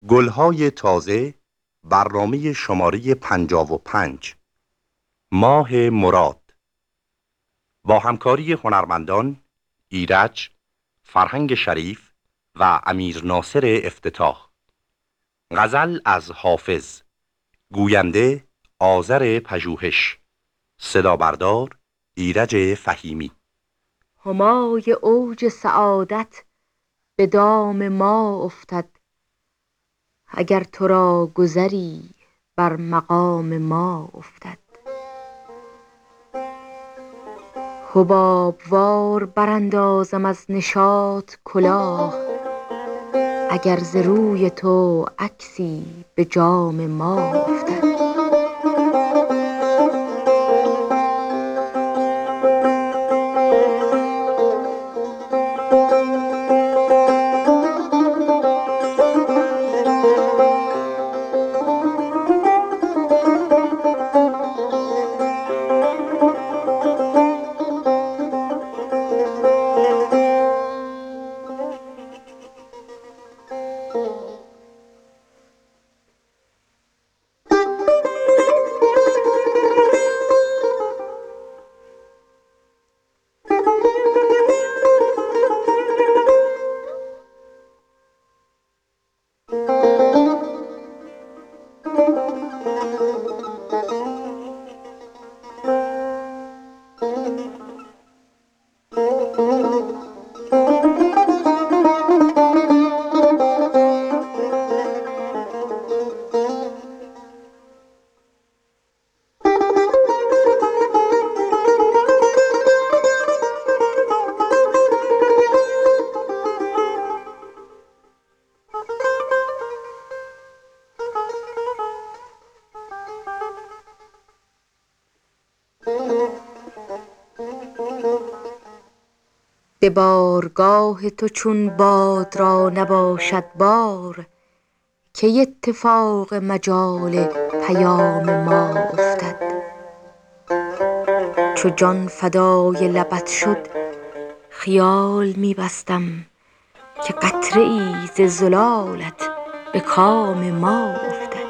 گلهای تازه، برنامه شماره 55. ماه مراد، با همکاری هنرمندان ایرج، فرهنگ شریف و امیر ناصر افتتاح. غزل از حافظ، گوینده آذر پژوهش، صدا بردار ایرج فهیمی. همای اوج سعادت به دام ما افتد، اگر تو را گذری بر مقام ما افتد. حباب وار براندازم از نشاط کلاه، اگر ز روی تو عکسی به جام ما افتد. به بارگاه تو چون باد را نباشد بار، کی اتفاق مجال پیام ما افتد. چو جان فدای لبت شد خیال می بستم، که قطره ای ز زلالت به کام ما افتد.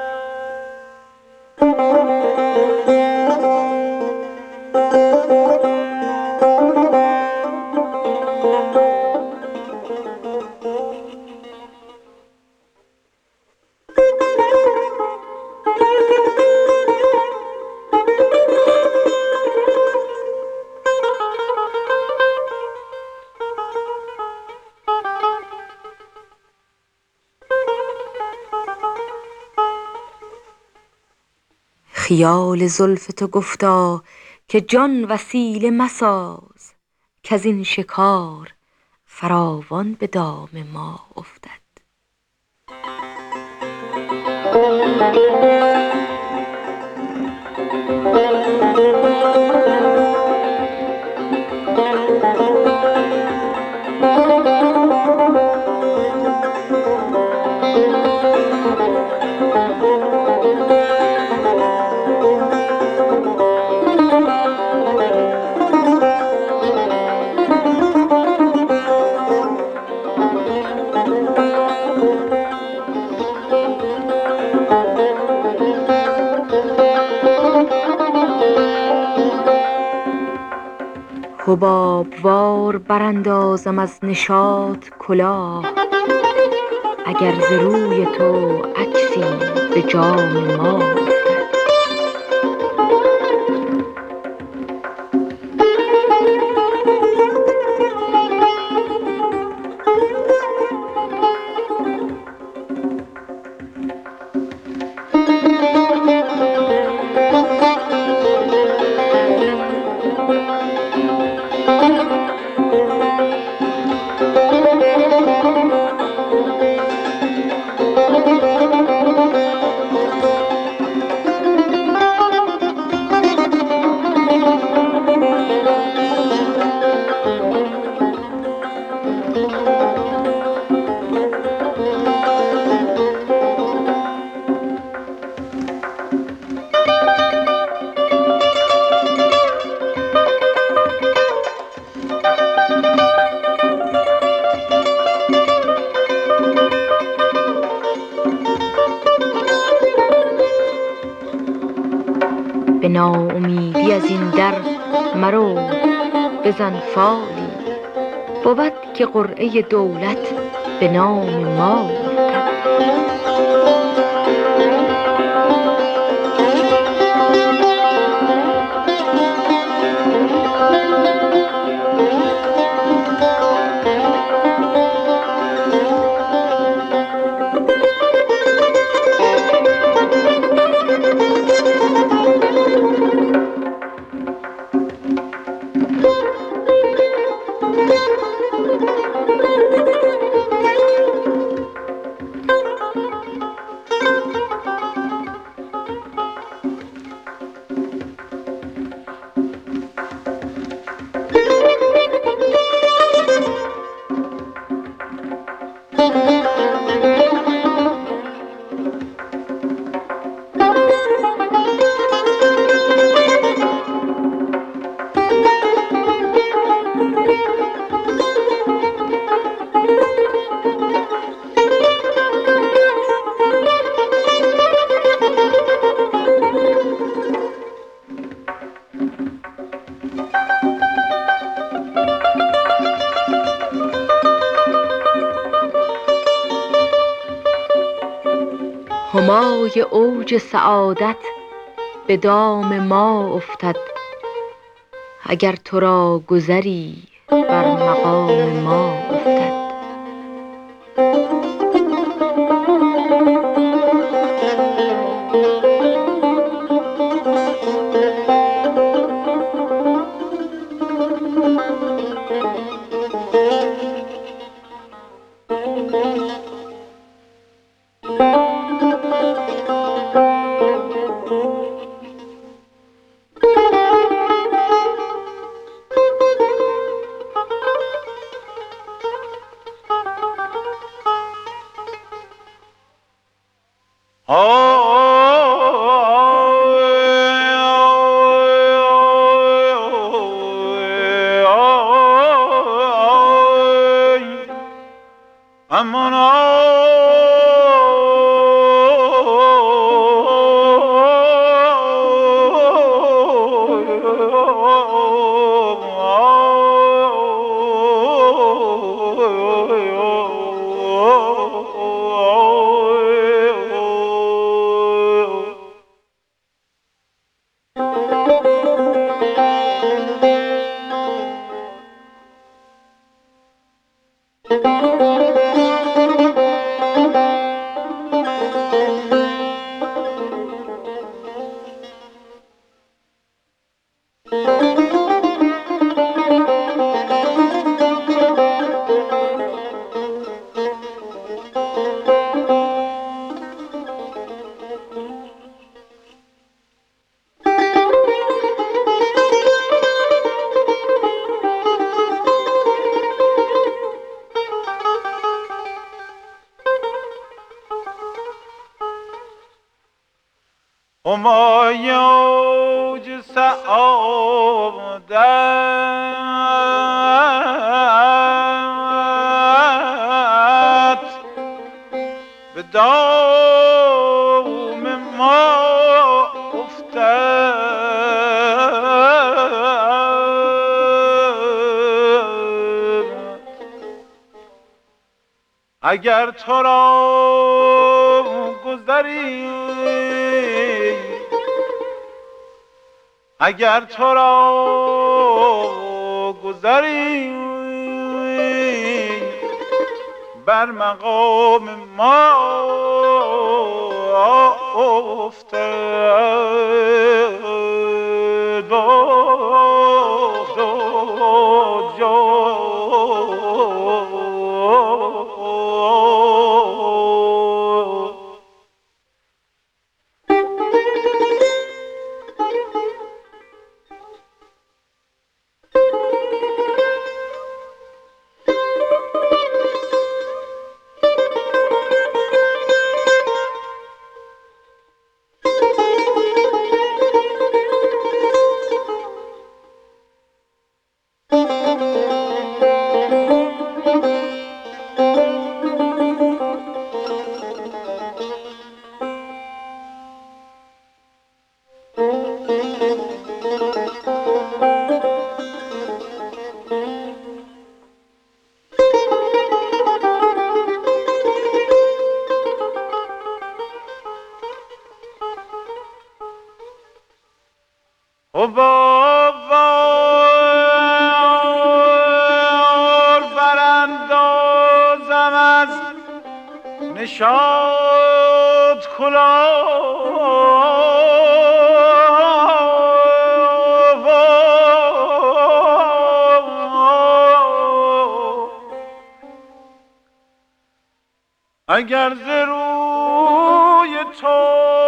خیال زلف تو گفتا که جان وسیله مساز، کز این شکار فراوان به دام ما افتد. حباب وار براندازم از نشاط کلاه، اگر ز روی تو عکسی به جام ما افتد. به ناامیدی از این در مرو، بزن فالی. بود که قرعه دولت به نام ما افتد. همای اوج سعادت به دام ما افتد. اگر تو را گذری بر مقام ما افتد. همای اوج سعادت به دام ما افتد. اگر تو را گذری، اگر تو را گذری بر مقام ما افتد. بار براندازم از نشاط اگر ز روی تو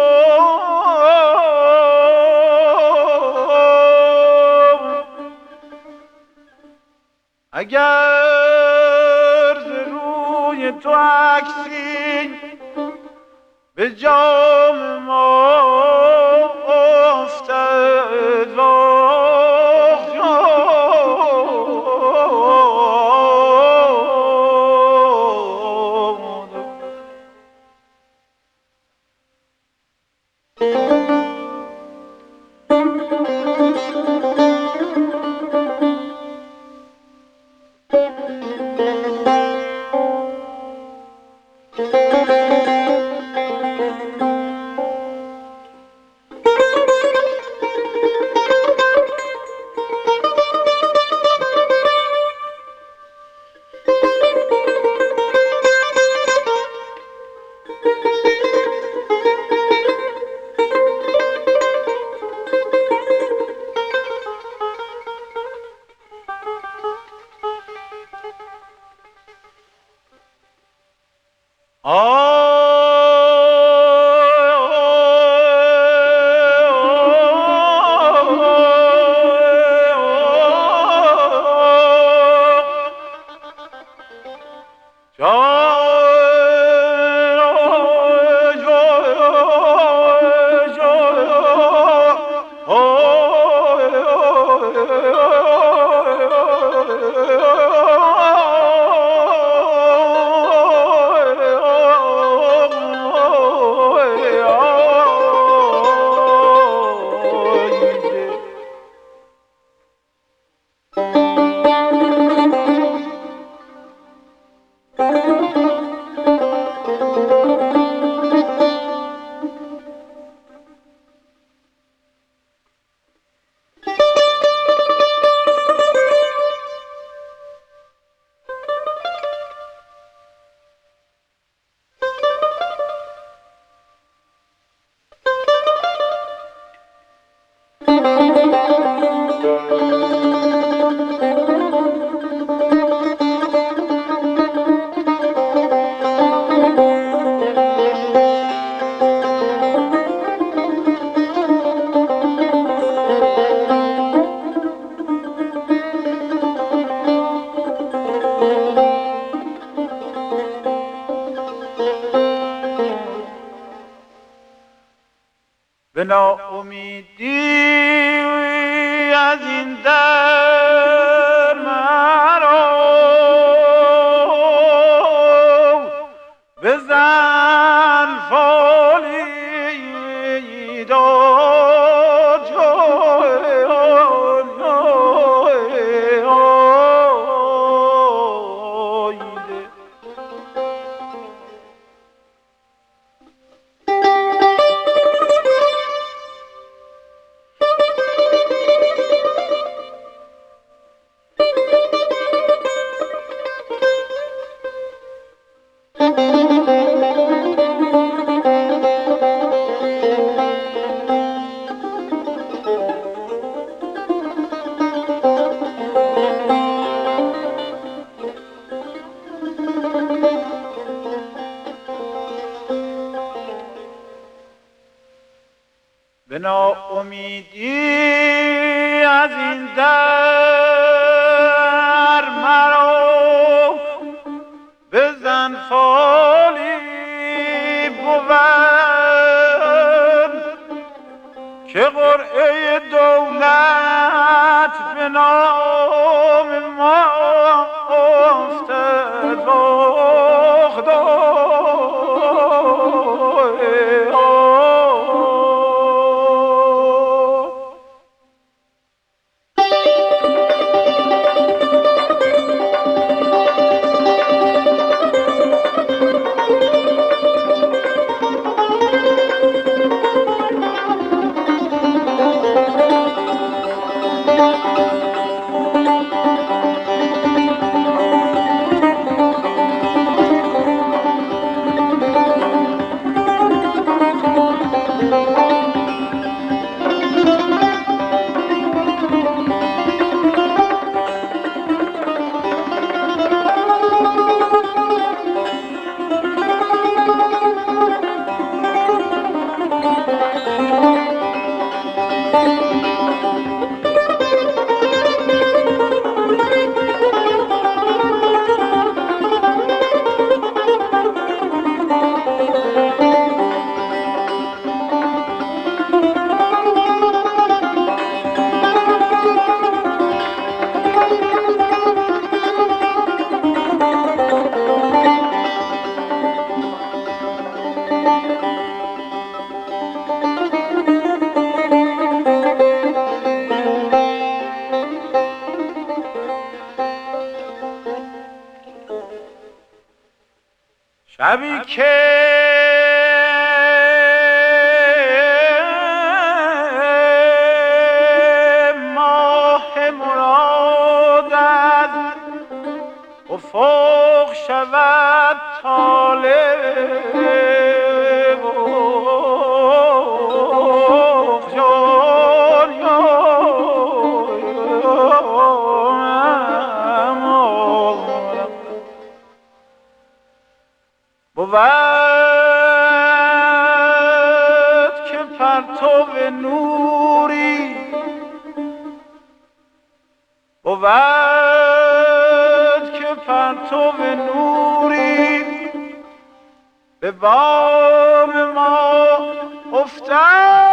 عکسی به جام ما افتد به ناامیدی از این در مرا بزن فالی داد به ناامیدی از این در مرا بزن فالی بود که قرعه دولت به نام ما افتد شبی که ماه مراد از افق شود طالع بود که پرتو نوری بود که پرتو نوری به بام ما افتد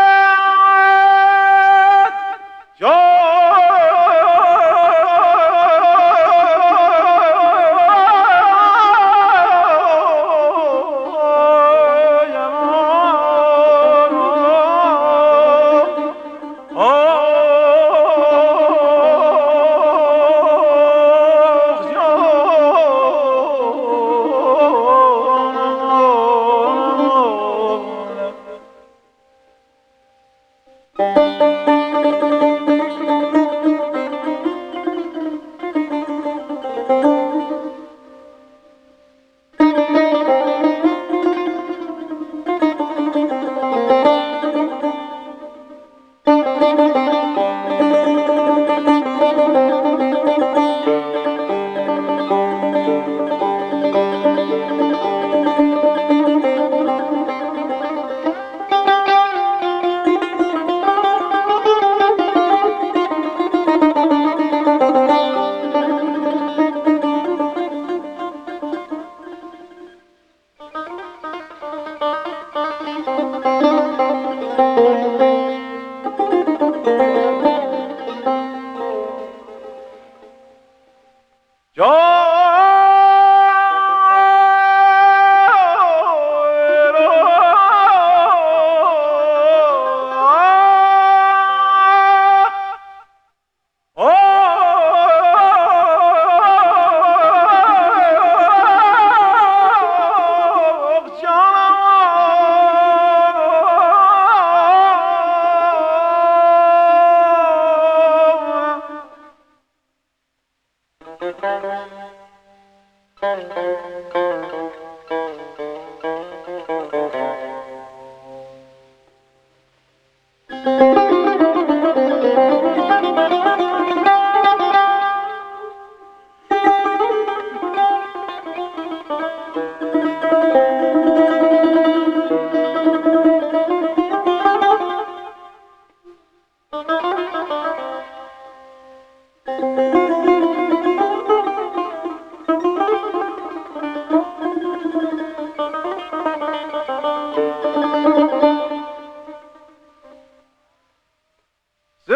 ز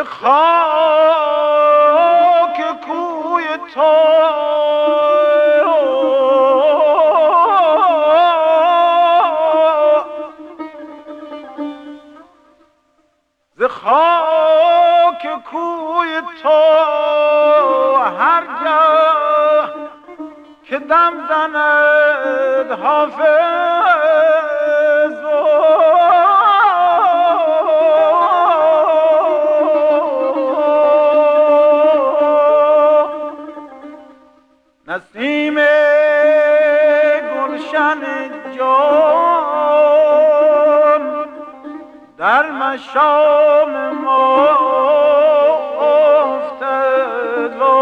خاک کوی تو ز خاک کوی تو هرگاه که دم زند حافظ نسیم گلشن جان در مشام ما افتد و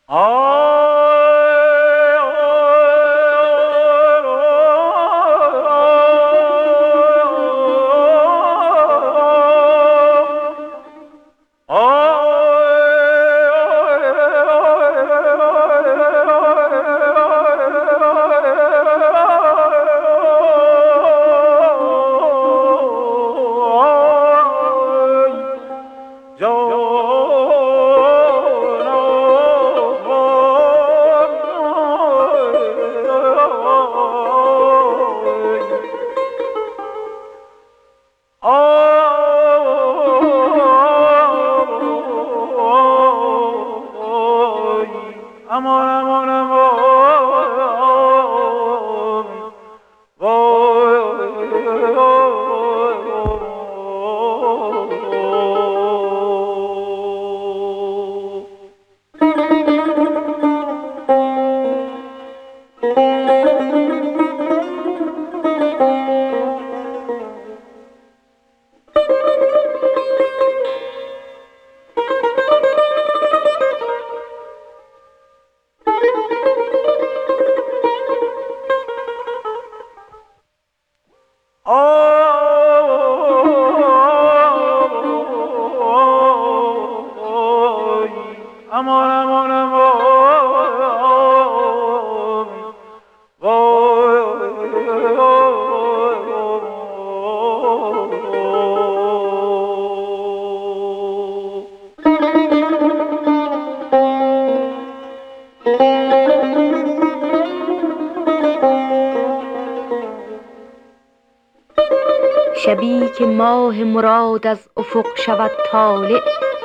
شبی که ماه مراد از افق شود طالع،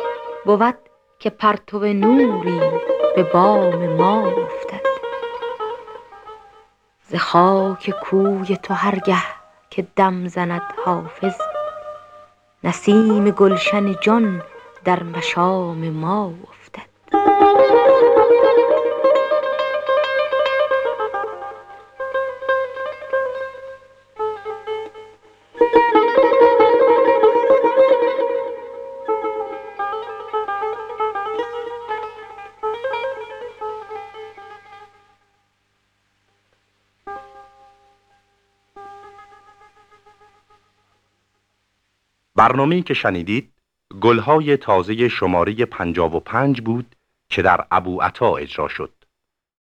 بود که پرتو نوری به بام ما افتد. ز خاک کوی تو هرگه که دم زند حافظ، نسیم گلشن جان در مشام ما افتد. برنامه‌ای که شنیدید گلهای تازه شماره 55 بود که در ابوعطا اجرا شد.